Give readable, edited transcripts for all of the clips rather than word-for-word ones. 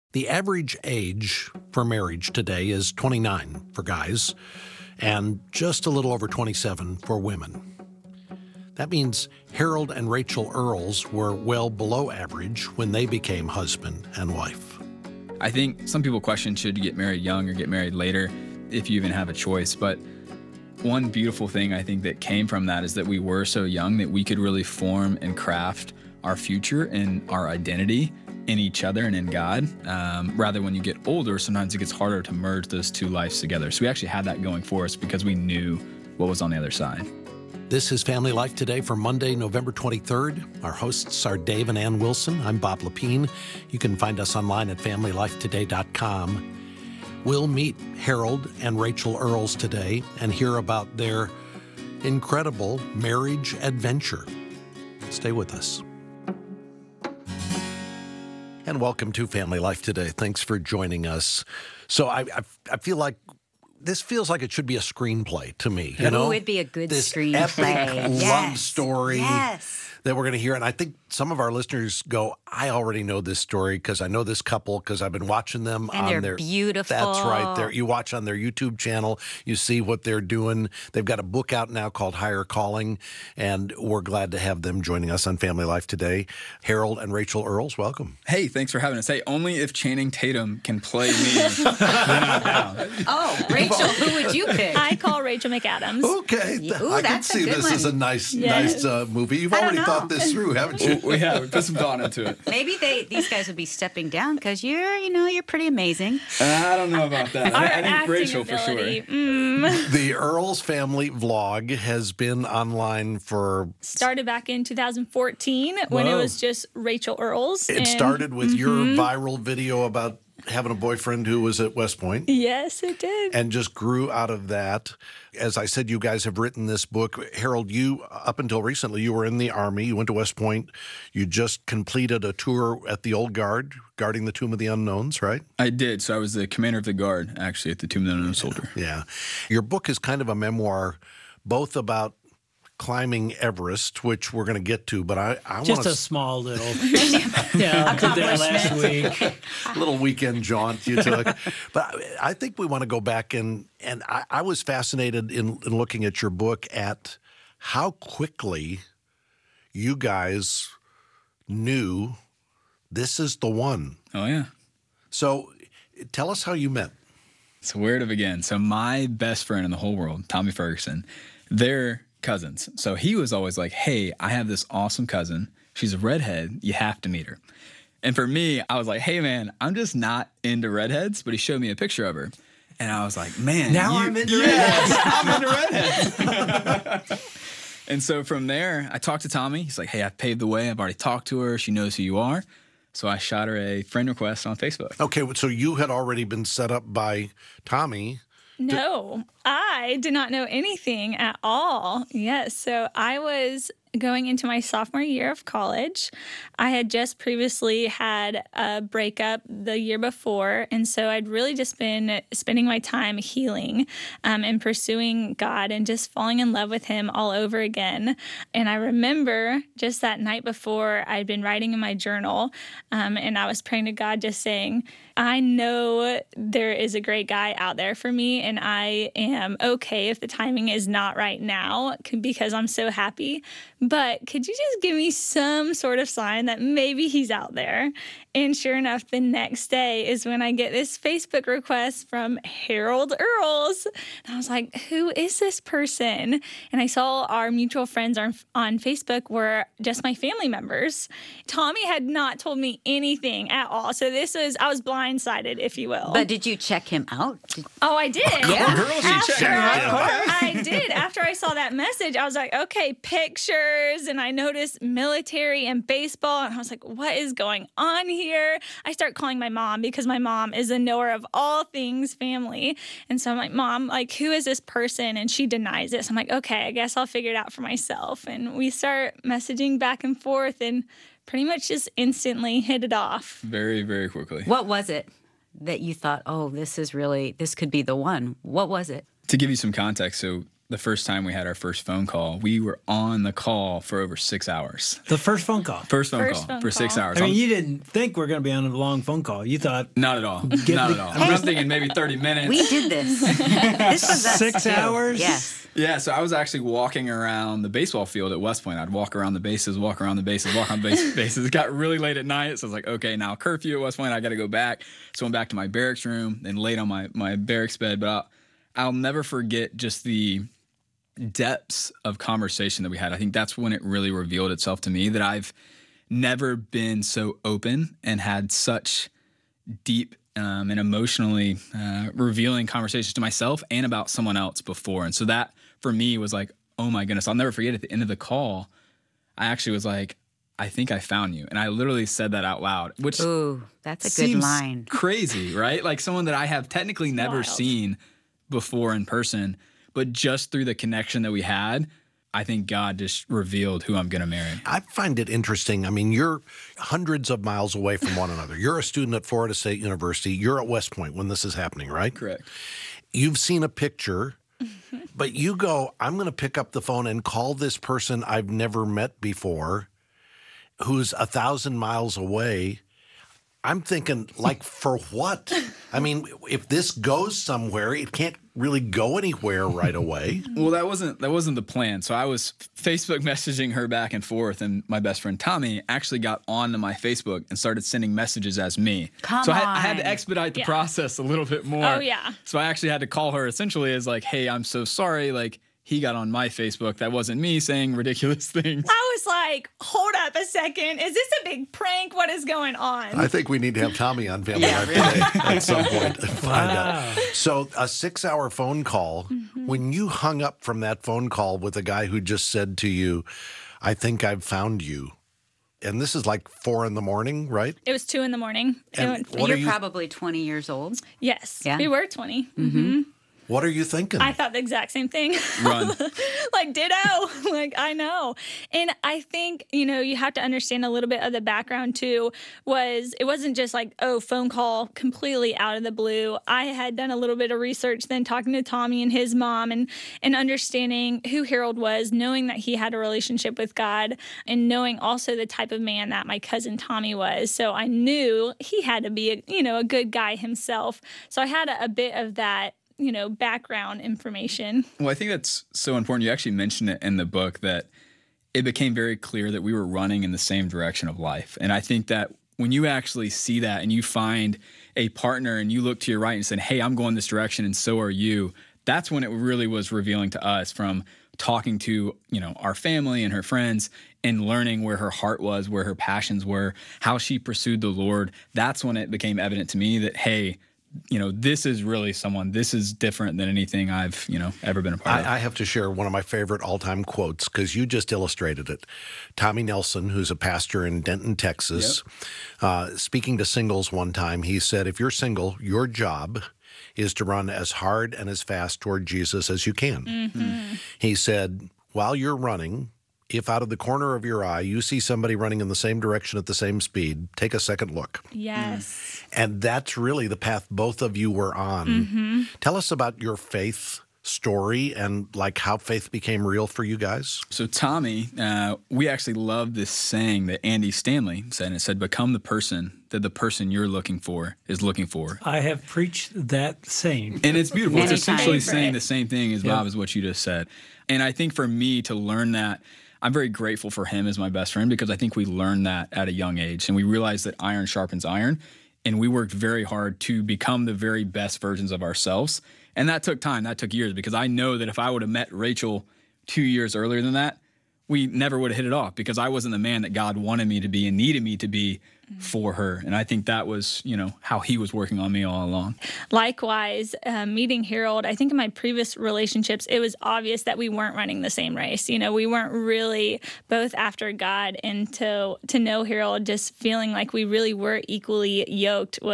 The average age for marriage today is 29 for guys and just a little over 27 for women. That means Harold and Rachel Earls were well below average when they became husband and wife. I think some people question, should you get married young or get married later, if you even have a choice. But one beautiful thing I think that came from that is that we were so young that we could really form and craft our future and our identity in each other and in God. Rather, when you get older, sometimes it gets harder to merge those two lives together. So we actually had that going for us because we knew what was on the other side. This is Family Life Today for Monday, November 23rd. Our hosts are Dave and Ann Wilson. I'm Bob Lepine. You can find us online at FamilyLifeToday.com. We'll meet Harold and Rachel Earls today and hear about their incredible marriage adventure. Stay with us. And welcome to Family Life Today. Thanks for joining us. So I feel like this feels like it should be a screenplay to me. You know, it would be a good this screenplay. Epic love story that we're going to hear. And I think some of our listeners go, I already know this story because I know this couple because I've been watching them and on they're their beautiful. That's right. You watch on their YouTube channel, you see what they're doing. They've got a book out now called Higher Calling, and we're glad to have them joining us on Family Life Today. Harold and Rachel Earls, welcome. Hey, thanks for having us. Hey, only if Channing Tatum can play me, then I'm down. Oh, Rachel, who would you pick? I call Rachel McAdams. Okay. Ooh, I can that's a see good this one. as a nice Yes. movie. You've I don't already know. thought this through, haven't you? We have. We put some thought into it. Maybe these guys would be stepping down because you're pretty amazing. I don't know about that. Our I think acting Rachel ability. for sure. The Earls family vlog has been online for... Started back in 2014 when it Whoa. was just Rachel Earls. It started with your viral video about having a boyfriend who was at West Point. Yes, it did. And just grew out of that. As I said, you guys have written this book. Harold, you, up until recently, you were in the Army. You went to West Point. You just completed a tour at the Old Guard, guarding the Tomb of the Unknowns, right? I did. So I was the commander of the guard, actually, at the Tomb of the Unknown Soldier. Yeah. Your book is kind of a memoir, both about climbing Everest, which we're going to get to, but I want Just to... a small little, did that last week. little weekend jaunt you took. But I think we want to go back and I was fascinated in looking at your book at how quickly you guys knew this is the one. Oh, yeah. So tell us how you met. So where to begin? So my best friend in the whole world, Tommy Ferguson, they're cousins. So he was always like, hey, I have this awesome cousin. She's a redhead. You have to meet her. And for me, I was like, hey, man, I'm just not into redheads. But he showed me a picture of her. And I was like, man. I'm into redheads. I'm into redheads. And so from there, I talked to Tommy. He's like, hey, I've paved the way. I've already talked to her. She knows who you are. So I shot her a friend request on Facebook. Okay, so you had already been set up by Tommy. No, I did not know anything at all. Yes, so I was going into my sophomore year of college. I had just previously had a breakup the year before, and so I'd really just been spending my time healing and pursuing God and just falling in love with Him all over again. And I remember just that night before, I'd been writing in my journal, and I was praying to God, just saying, I know there is a great guy out there for me, and I am okay if the timing is not right now because I'm so happy. But could you just give me some sort of sign that maybe he's out there? And sure enough, the next day is when I get this Facebook request from Harold Earls. And I was like, who is this person? And I saw our mutual friends on Facebook were just my family members. Tommy had not told me anything at all. So I was blindsided, if you will. But did you check him out? Oh, I did. Yeah. Girls, you check her out. I did. After I saw that message, I was like, okay, pictures. And I noticed military and baseball. And I was like, what is going on here? I start calling my mom because my mom is a knower of all things family. And so I'm like, Mom, like, who is this person? And she denies it. So I'm like, okay, I guess I'll figure it out for myself. And we start messaging back and forth and pretty much just instantly hit it off. Very, very quickly. What was it that you thought, oh, this could be the one? What was it? To give you some context, so the first time we had our first phone call, we were on the call for over 6 hours. The first phone call. First phone call for 6 hours. I mean, you didn't think we're going to be on a long phone call. You thought... Not at all. Not at all. I'm thinking maybe 30 minutes. We did this. This was us 6 too. hours? Yes. Yeah, so I was actually walking around the baseball field at West Point. I'd walk around the bases, walk around the bases, walk on bases. It got really late at night, so I was like, okay, now curfew at West Point, I got to go back. So I went back to my barracks room and laid on my barracks bed. But I'll never forget just the depths of conversation that we had. I think that's when it really revealed itself to me that I've never been so open and had such deep and emotionally revealing conversations to myself and about someone else before. And so that for me was like, oh my goodness, I'll never forget at the end of the call, I actually was like, I think I found you. And I literally said that out loud, which Ooh, that's a seems good line. crazy, right? Like someone that I have technically never Wild. seen before in person, but just through the connection that we had, I think God just revealed who I'm going to marry. I find it interesting. I mean, you're hundreds of miles away from one another. You're a student at Florida State University. You're at West Point when this is happening, right? Correct. You've seen a picture, but you go, I'm going to pick up the phone and call this person I've never met before who's 1,000 miles away. I'm thinking, like, for what? I mean, if this goes somewhere, it can't really go anywhere right away. Well, that wasn't the plan. So I was Facebook messaging her back and forth, and my best friend Tommy actually got onto my Facebook and started sending messages as me. Come I had to on. expedite the Yeah. process a little bit more. Oh, yeah. So I actually had to call her essentially as like, hey, I'm so sorry. Like, he got on my Facebook. That wasn't me saying ridiculous things. I was like, hold up a second. Is this a big prank? What is going on? I think we need to have Tommy on Family Life today at some point and find out. So a 6-hour phone call, when you hung up from that phone call with a guy who just said to you, I think I've found you. And this is like 4 a.m, right? It was 2 a.m. And what You're are you, probably 20 years old. Yes, Yeah. we were 20. what are you thinking? I thought the exact same thing. Run. Like, ditto. Like, I know. And I think, you have to understand a little bit of the background too, it wasn't just like, oh, phone call completely out of the blue. I had done a little bit of research, then talking to Tommy and his mom and understanding who Harold was, knowing that he had a relationship with God and knowing also the type of man that my cousin Tommy was. So I knew he had to be a good guy himself. So I had a bit of that, background information. Well, I think that's so important. You actually mentioned it in the book that it became very clear that we were running in the same direction of life. And I think that when you actually see that and you find a partner and you look to your right and say, hey, I'm going this direction and so are you, that's when it really was revealing to us from talking to, our family and her friends and learning where her heart was, where her passions were, how she pursued the Lord. That's when it became evident to me that, hey, this is really someone, this is different than anything I've, ever been a part of. I have to share one of my favorite all-time quotes because you just illustrated it. Tommy Nelson, who's a pastor in Denton, Texas, speaking to singles one time, he said, if you're single, your job is to run as hard and as fast toward Jesus as you can. Mm-hmm. He said, while you're running, if out of the corner of your eye you see somebody running in the same direction at the same speed, take a second look. Yes. And that's really the path both of you were on. Tell us about your faith story and like how faith became real for you guys. So Tommy, we actually love this saying that Andy Stanley said, and it said, become the person that the person you're looking for is looking for. I have preached that saying. And it's beautiful. Many It's essentially times. saying the same thing as Bob, is what you just said. And I think for me to learn that, I'm very grateful for him as my best friend because I think we learned that at a young age. And we realized that iron sharpens iron. And we worked very hard to become the very best versions of ourselves. And that took time. That took years because I know that if I would have met Rachel 2 years earlier than that, we never would have hit it off because I wasn't the man that God wanted me to be and needed me to be for her. And I think that was, how he was working on me all along. Likewise, meeting Harold, I think in my previous relationships, it was obvious that we weren't running the same race. We weren't really both after God, and to know Harold, just feeling like we really were equally yoked was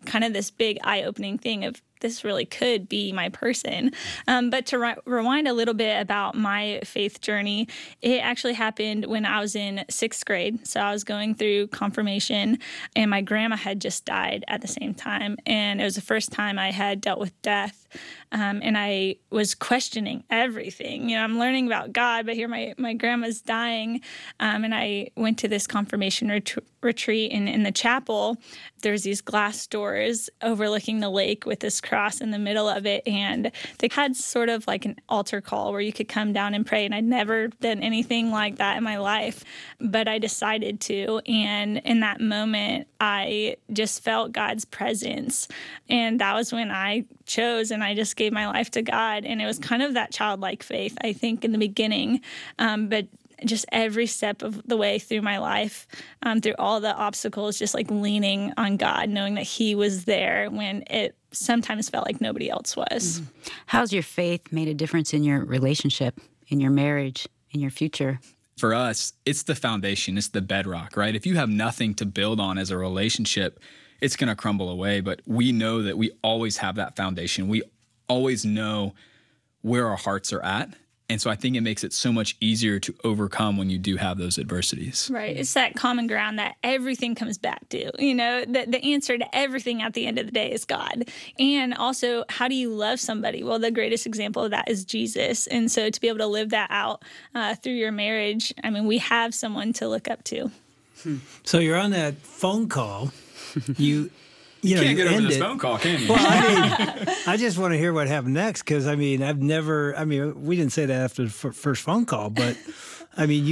kind of this big eye-opening thing of this really could be my person. But to rewind a little bit about my faith journey, it actually happened when I was in 6th grade. So I was going through confirmation, and my grandma had just died at the same time. And it was the first time I had dealt with death. And I was questioning everything. You know, I'm learning about God, but here my grandma's dying. And I went to this confirmation retreat in the chapel. There's these glass doors overlooking the lake with this cross in the middle of it. And they had sort of like an altar call where you could come down and pray. And I'd never done anything like that in my life, but I decided to. And in that moment, I just felt God's presence. And that was when I chose, and I just gave my life to God. And it was kind of that childlike faith, I think, in the beginning. But just every step of the way through my life, through all the obstacles, just like leaning on God, knowing that He was there when it sometimes felt like nobody else was. How's your faith made a difference in your relationship, in your marriage, in your future? For us, it's the foundation. It's the bedrock, right? If you have nothing to build on as a relationship, it's going to crumble away. But we know that we always have that foundation. We always know where our hearts are at. And so I think it makes it so much easier to overcome when you do have those adversities. Right. It's that common ground that everything comes back to. You know, the answer to everything at the end of the day is God. And also, how do you love somebody? Well, the greatest example of that is Jesus. And so to be able to live that out through your marriage, I mean, we have someone to look up to. So you're on that phone call. You can't get over this phone call, can you? Well, I mean, I just want to hear what happened next, because, I mean, we didn't say that after the first phone call, but, I mean,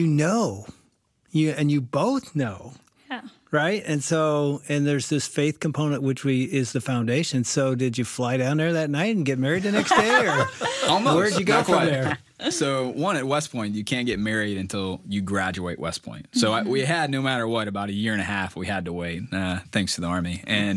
you both know. Yeah. Right? And there's this faith component, which is the foundation. So did you fly down there that night and get married the next day? Or almost. Where'd you go Not from quite. there? So one, at West Point, you can't get married until you graduate West Point. So we had, no matter what, about 1.5 years we had to wait, thanks to the Army. And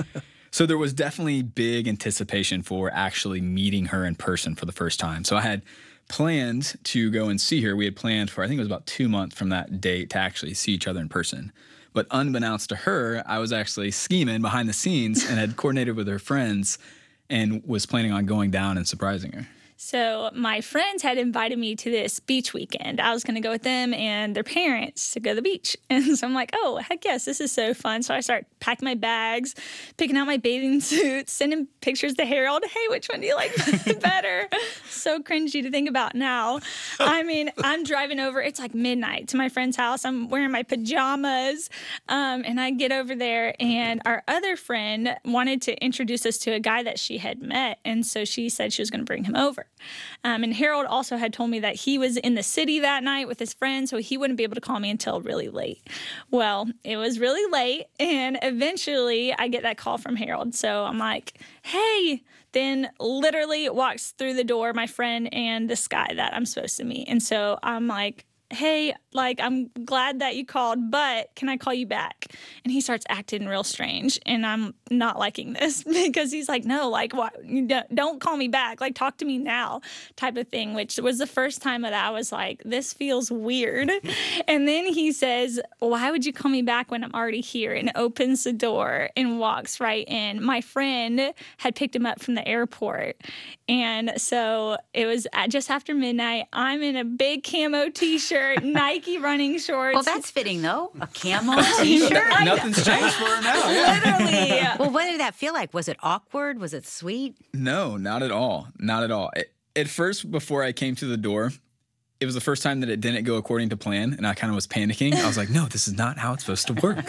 so there was definitely big anticipation for actually meeting her in person for the first time. So I had planned to go and see her. We had planned for, I think it was about 2 months from that date to actually see each other in person. But unbeknownst to her, I was actually scheming behind the scenes and had coordinated with her friends and was planning on going down and surprising her. So my friends had invited me to this beach weekend. I was going to go with them and their parents to go to the beach. And so I'm like, oh, heck yes, this is so fun. So I start packing my bags, picking out my bathing suits, sending pictures to Harold. Hey, which one do you like better? So cringy to think about now. I mean, I'm driving over. It's like midnight to my friend's house. I'm wearing my pajamas. And I get over there, and our other friend wanted to introduce us to a guy that she had met. And so she said she was going to bring him over. And Harold also had told me that he was in the city that night with his friend, so he wouldn't be able to call me until really late. Well, it was really late, and eventually I get that call from Harold. So I'm like, hey, then literally walks through the door my friend and this guy that I'm supposed to meet. And so I'm like, hey, like, I'm glad that you called, but can I call you back? And he starts acting real strange, and I'm not liking this because he's like, no, like, what? Don't call me back. Like, talk to me now type of thing, which was the first time that I was like, this feels weird. And then he says, why would you call me back when I'm already here? And opens the door and walks right in. My friend had picked him up from the airport. And so it was just after midnight. I'm in a big camo T-shirt, Nike running shorts. Well, that's fitting, though. A camo T-shirt. Nothing's changed for her now. Yeah. Literally. Well, what did that feel like? Was it awkward? Was it sweet? No, not at all. Not at all. At first, before I came to the door, it was the first time that it didn't go according to plan, and I kind of was panicking. I was like, no, this is not how it's supposed to work.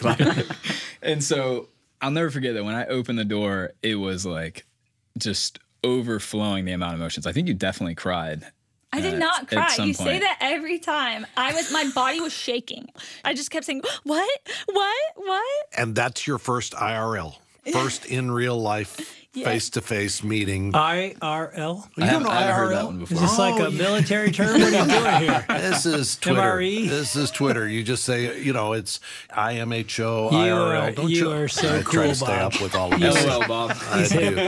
And so I'll never forget that when I opened the door, it was like just overflowing the amount of emotions. I think you definitely cried. I did not cry. You say point. that every time. My body was shaking. I just kept saying, what? And that's your first IRL, first in real life, face-to-face meeting. IRL? You don't know I haven't heard that IRL? one Is before. this like a military term? What are you doing here? This is Twitter. MRE? This is Twitter. You just say, it's IMHO, IRL. Don't you are so I cool, try to stay Bob. up with all of this. LOL, Bob. I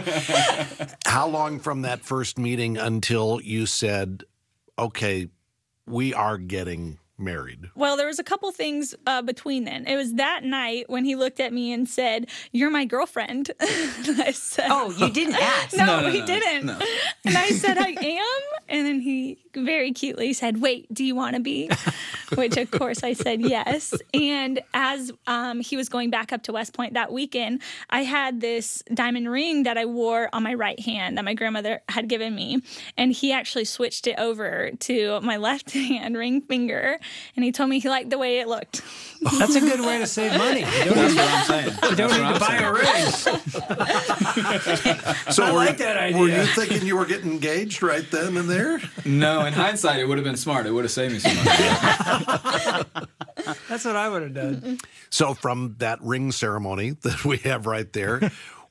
do. How long from that first meeting until you said, okay, we are getting married? Well, there was a couple things between then. It was that night when he looked at me and said, "You're my girlfriend." And I said, Oh, you didn't ask. No, he didn't. No. And I said, "I am." And then he very cutely said, "Wait, do you want to be?" Which, of course, I said yes. And as he was going back up to West Point that weekend, I had this diamond ring that I wore on my right hand that my grandmother had given me. And he actually switched it over to my left hand ring finger. And he told me he liked the way it looked. That's a good way to save money. You don't, That's what I'm saying. you don't need to buy a ring. So I like that idea. Were you thinking you were getting engaged right then and there? No, in hindsight, it would have been smart. It would have saved me some money. That's what I would have done. So from that ring ceremony that we have right there,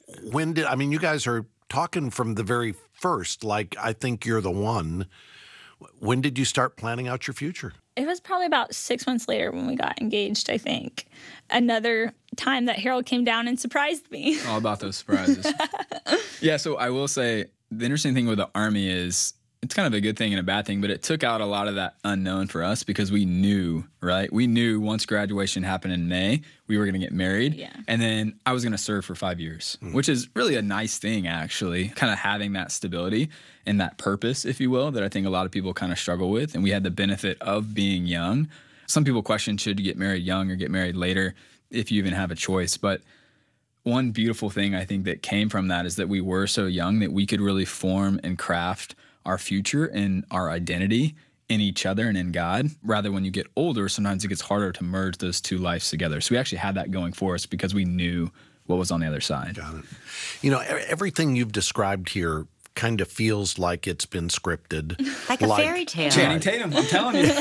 you guys are talking from the very first, like, I think you're the one. When did you start planning out your future? It was probably about 6 months later when we got engaged, I think. Another time that Harold came down and surprised me. All about those surprises. Yeah, so I will say the interesting thing with the Army is it's kind of a good thing and a bad thing, but it took out a lot of that unknown for us because we knew, right? We knew once graduation happened in May, we were going to get married. Yeah. And then I was going to serve for 5 years, which is really a nice thing, actually, kind of having that stability and that purpose, if you will, that I think a lot of people kind of struggle with. And we had the benefit of being young. Some people question, should you get married young or get married later, if you even have a choice? But one beautiful thing I think that came from that is that we were so young that we could really form and craft our future and our identity in each other and in God. Rather, when you get older, sometimes it gets harder to merge those two lives together. So we actually had that going for us because we knew what was on the other side. Got it. You know, everything you've described here kind of feels like it's been scripted. Like a fairy tale. Channing Tatum, I'm telling you.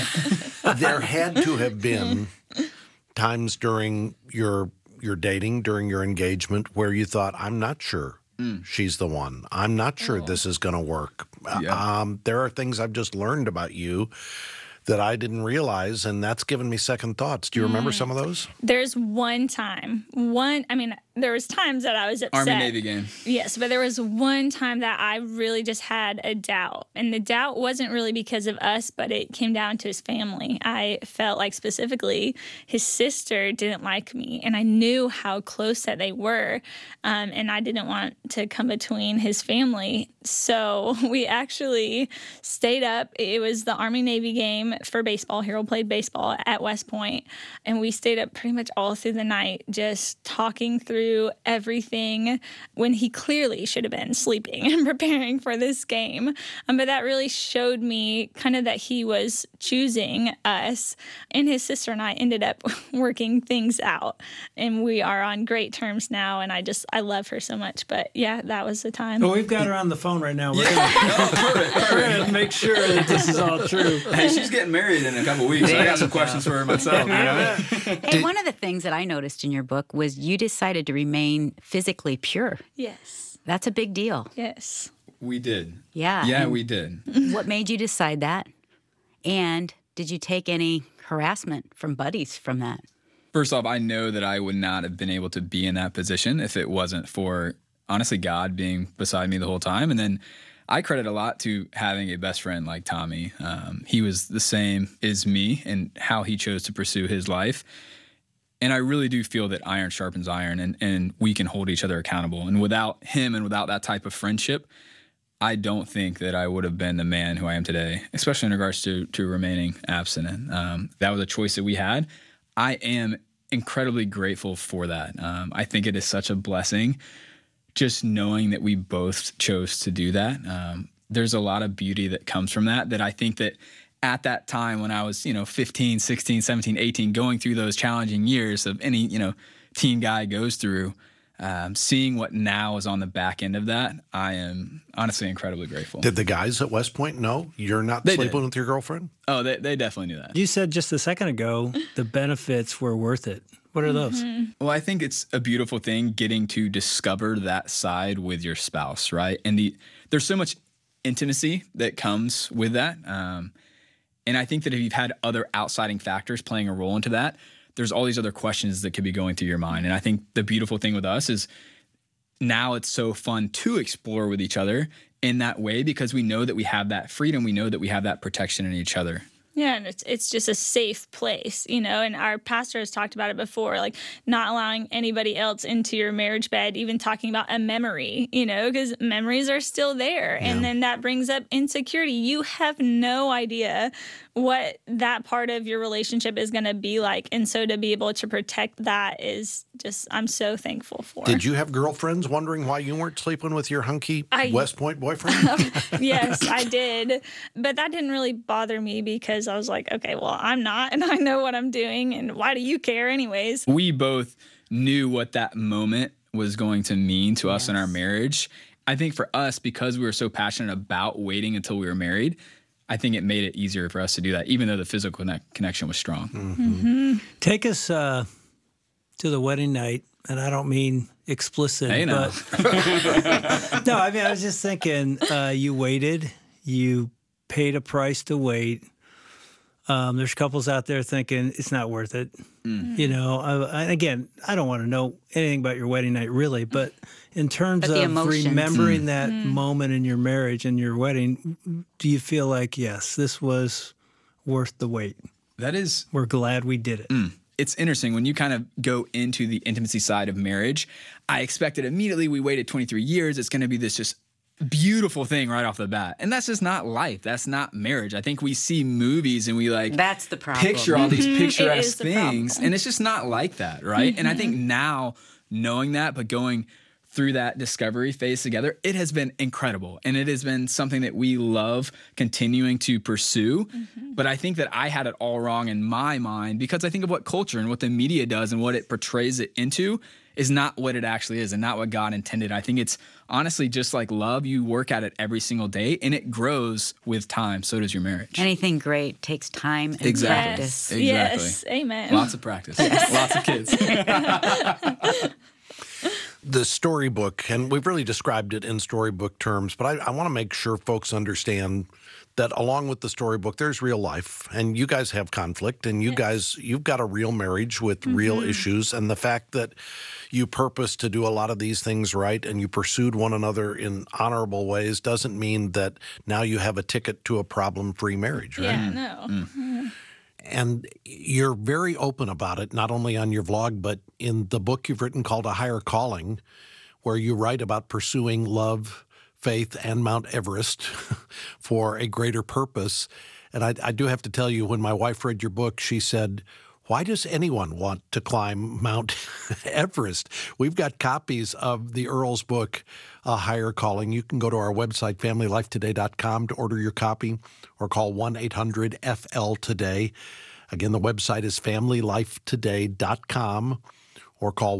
There had to have been times during your dating, during your engagement, where you thought, I'm not sure she's the one. I'm not sure this is going to work. Yeah. There are things I've just learned about you that I didn't realize, and that's given me second thoughts. Do you remember some of those? There's one time, there was times that I was upset. Army-Navy game. Yes, but there was one time that I really just had a doubt. And the doubt wasn't really because of us, but it came down to his family. I felt like specifically his sister didn't like me, and I knew how close that they were, and I didn't want to come between his family. So we actually stayed up. It was the Army-Navy game for baseball. Harold played baseball at West Point, and we stayed up pretty much all through the night just talking through everything when he clearly should have been sleeping and preparing for this game. But that really showed me kind of that he was choosing us, and his sister and I ended up working things out, and we are on great terms now, and I love her so much. But yeah, that was the time. Well, we've got her on the phone right now. We're Perfect. going to make sure that this is all true. Hey, she's getting married in a couple weeks. So I got some questions for her myself. You know? Hey, one of the things that I noticed in your book was you decided to remain physically pure. Yes. That's a big deal. Yes. We did. Yeah. Yeah, and we did. What made you decide that? And did you take any harassment from buddies from that? First off, I know that I would not have been able to be in that position if it wasn't for, honestly, God being beside me the whole time. And then I credit a lot to having a best friend like Tommy. He was the same as me in how he chose to pursue his life. And I really do feel that iron sharpens iron, and we can hold each other accountable. And without him and without that type of friendship, I don't think that I would have been the man who I am today, especially in regards to remaining abstinent. That was a choice that we had. I am incredibly grateful for that. I think it is such a blessing just knowing that we both chose to do that. There's a lot of beauty that comes from that I think that at that time when I was, 15, 16, 17, 18, going through those challenging years of any, teen guy goes through, seeing what now is on the back end of that, I am honestly incredibly grateful. Did the guys at West Point know you're not sleeping with your girlfriend? Oh, they definitely knew that. You said just a second ago the benefits were worth it. What are those? Well, I think it's a beautiful thing getting to discover that side with your spouse, right? And there's so much intimacy that comes with that. And I think that if you've had other outsiding factors playing a role into that, there's all these other questions that could be going through your mind. And I think the beautiful thing with us is now it's so fun to explore with each other in that way because we know that we have that freedom. We know that we have that protection in each other. Yeah, and it's just a safe place, you know, and our pastor has talked about it before, like not allowing anybody else into your marriage bed, even talking about a memory, you know, because memories are still there. Yeah. And then that brings up insecurity. You have no idea what that part of your relationship is going to be like. And so to be able to protect that is just, I'm so thankful for. Did you have girlfriends wondering why you weren't sleeping with your hunky West Point boyfriend? Yes, I did. But that didn't really bother me because I was like, okay, well, I'm not, and I know what I'm doing, and why do you care anyways? We both knew what that moment was going to mean to us in our marriage. I think for us, because we were so passionate about waiting until we were married, I think it made it easier for us to do that, even though the physical connection was strong. Mm-hmm. Take us to the wedding night, and I don't mean explicit, but no, I mean, I was just thinking, you waited, you paid a price to wait. There's couples out there thinking it's not worth it. You know, again, I don't want to know anything about your wedding night really, but in terms of remembering that moment in your marriage and your wedding, do you feel like, yes, this was worth the wait? We're glad we did it. It's interesting when you kind of go into the intimacy side of marriage. I expected immediately we waited 23 years. It's going to be this just beautiful thing right off the bat. And that's just not life. That's not marriage. I think we see movies and we that's the problem. Picture all these picturesque things. And it's just not like that, right? And I think now knowing that, but going through that discovery phase together, it has been incredible. And it has been something that we love continuing to pursue. But I think that I had it all wrong in my mind because I think of what culture and what the media does and what it portrays it into is not what it actually is and not what God intended. I think it's honestly just like love. You work at it every single day and it grows with time. So does your marriage. Anything great takes time and practice. Exactly. Yes, amen. Lots of practice. Lots of kids. The storybook, and we've really described it in storybook terms, but I want to make sure folks understand that along with the storybook, there's real life, and you guys have conflict, and you've got a real marriage with real issues, and the fact that you purpose to do a lot of these things right and you pursued one another in honorable ways doesn't mean that now you have a ticket to a problem-free marriage, right? Yeah, no. And you're very open about it, not only on your vlog, but in the book you've written called A Higher Calling, where you write about pursuing love, faith, and Mount Everest for a greater purpose. And I do have to tell you, when my wife read your book, she said, why does anyone want to climb Mount Everest? We've got copies of the Earl's book, A Higher Calling. You can go to our website, familylifetoday.com, to order your copy or call 1-800-FL-TODAY. Again, the website is familylifetoday.com or call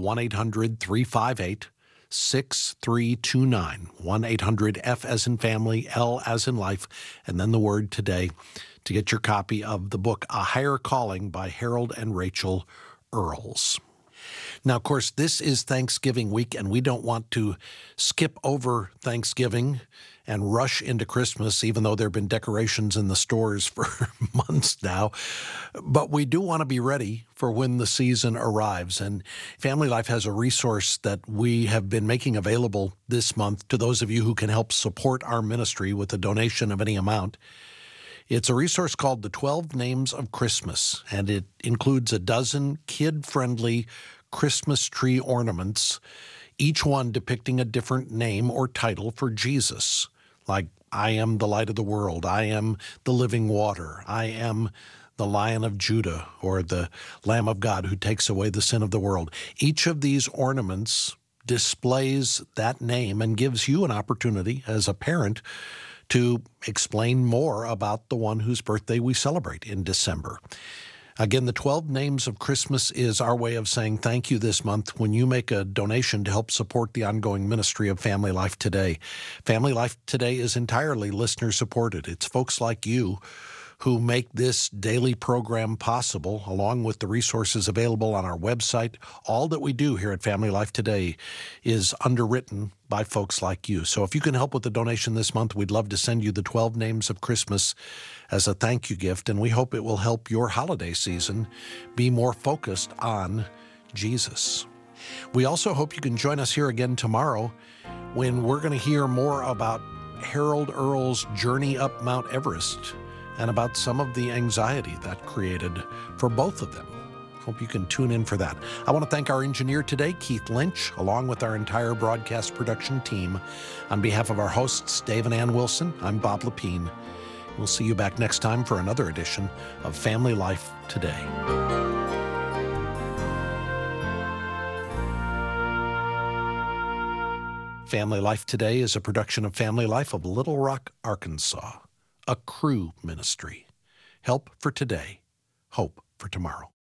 1-800-358-6329. 1-800-F as in family, L as in life, and then the word today, to get your copy of the book, A Higher Calling by Harold and Rachel Earls. Now, of course, this is Thanksgiving week, and we don't want to skip over Thanksgiving and rush into Christmas, even though there have been decorations in the stores for months now. But we do want to be ready for when the season arrives. And Family Life has a resource that we have been making available this month to those of you who can help support our ministry with a donation of any amount. It's a resource called The 12 Names of Christmas, and it includes a dozen kid-friendly Christmas tree ornaments, each one depicting a different name or title for Jesus, like I am the light of the world, I am the living water, I am the Lion of Judah, or the Lamb of God who takes away the sin of the world. Each of these ornaments displays that name and gives you an opportunity as a parent to explain more about the one whose birthday we celebrate in December. Again, the 12 Names of Christmas is our way of saying thank you this month when you make a donation to help support the ongoing ministry of Family Life Today. Family Life Today is entirely listener-supported. It's folks like you who make this daily program possible, along with the resources available on our website. All that we do here at Family Life Today is underwritten by folks like you. So if you can help with the donation this month, we'd love to send you the 12 Names of Christmas as a thank you gift, and we hope it will help your holiday season be more focused on Jesus. We also hope you can join us here again tomorrow when we're going to hear more about Harold Earl's journey up Mount Everest and about some of the anxiety that created for both of them. Hope you can tune in for that. I want to thank our engineer today, Keith Lynch, along with our entire broadcast production team. On behalf of our hosts, Dave and Ann Wilson, I'm Bob Lepine. We'll see you back next time for another edition of Family Life Today. Family Life Today is a production of Family Life of Little Rock, Arkansas, a Cru ministry. Help for today, hope for tomorrow.